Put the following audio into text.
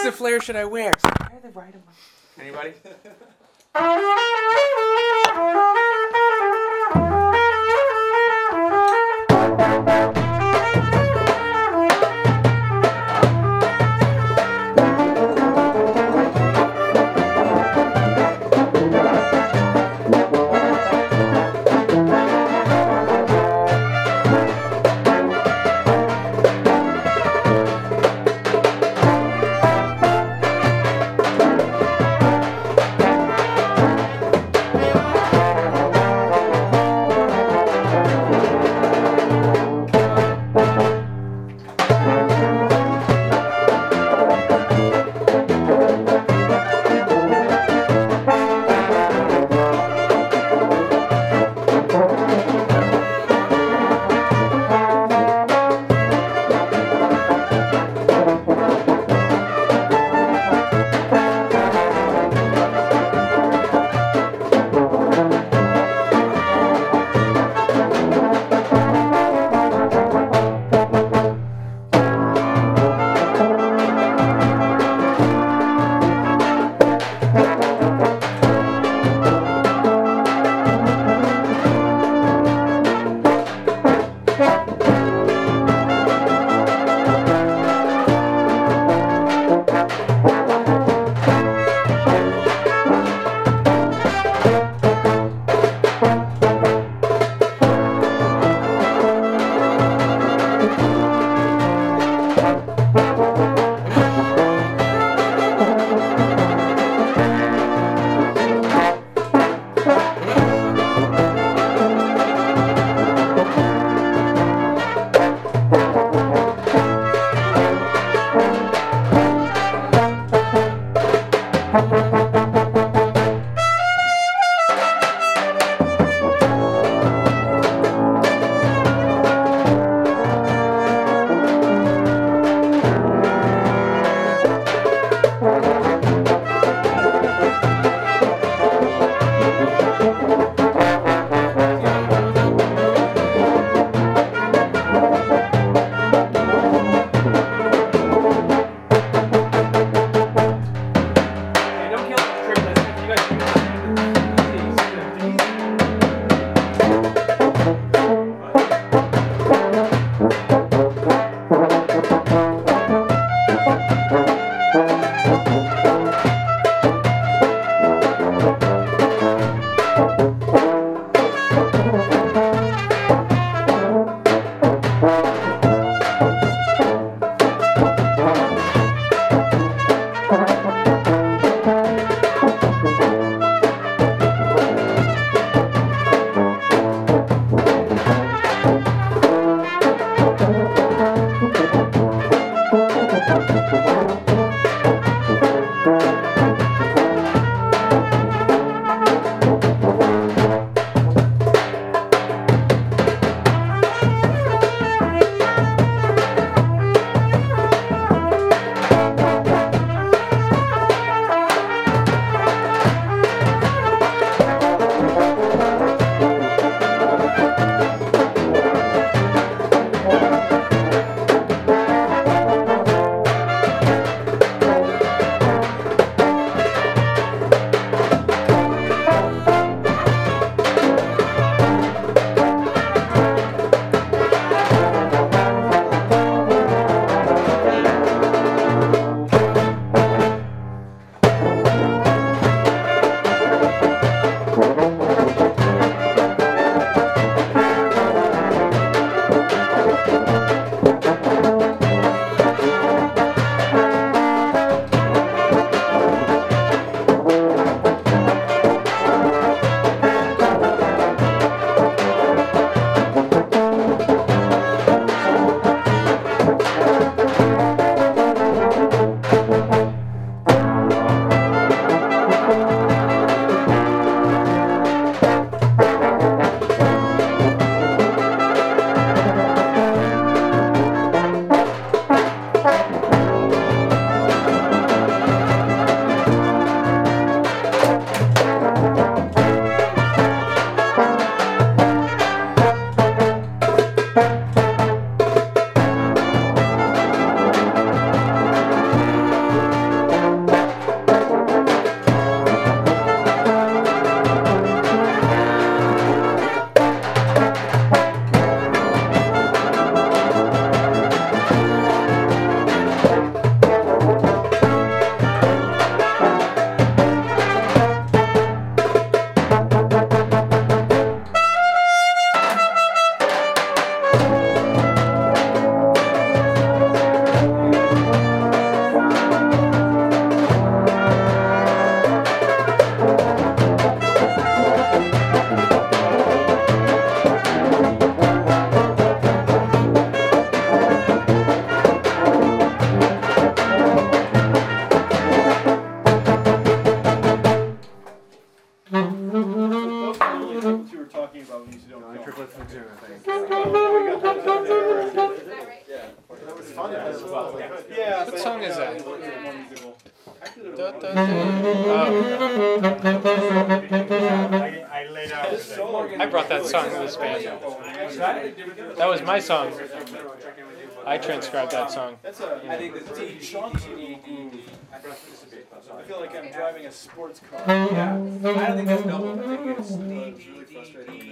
piece of flair should I wear? So I wear the right one. Anybody? tune, I think. That was fun. Yeah. What song is that? I laid out. I brought that song to this band. That was my song. I transcribed that song. That's a. I think the D, chunks. I feel like I'm driving a sports car. Yeah. I don't think that's double. I think it's D, D, D, D.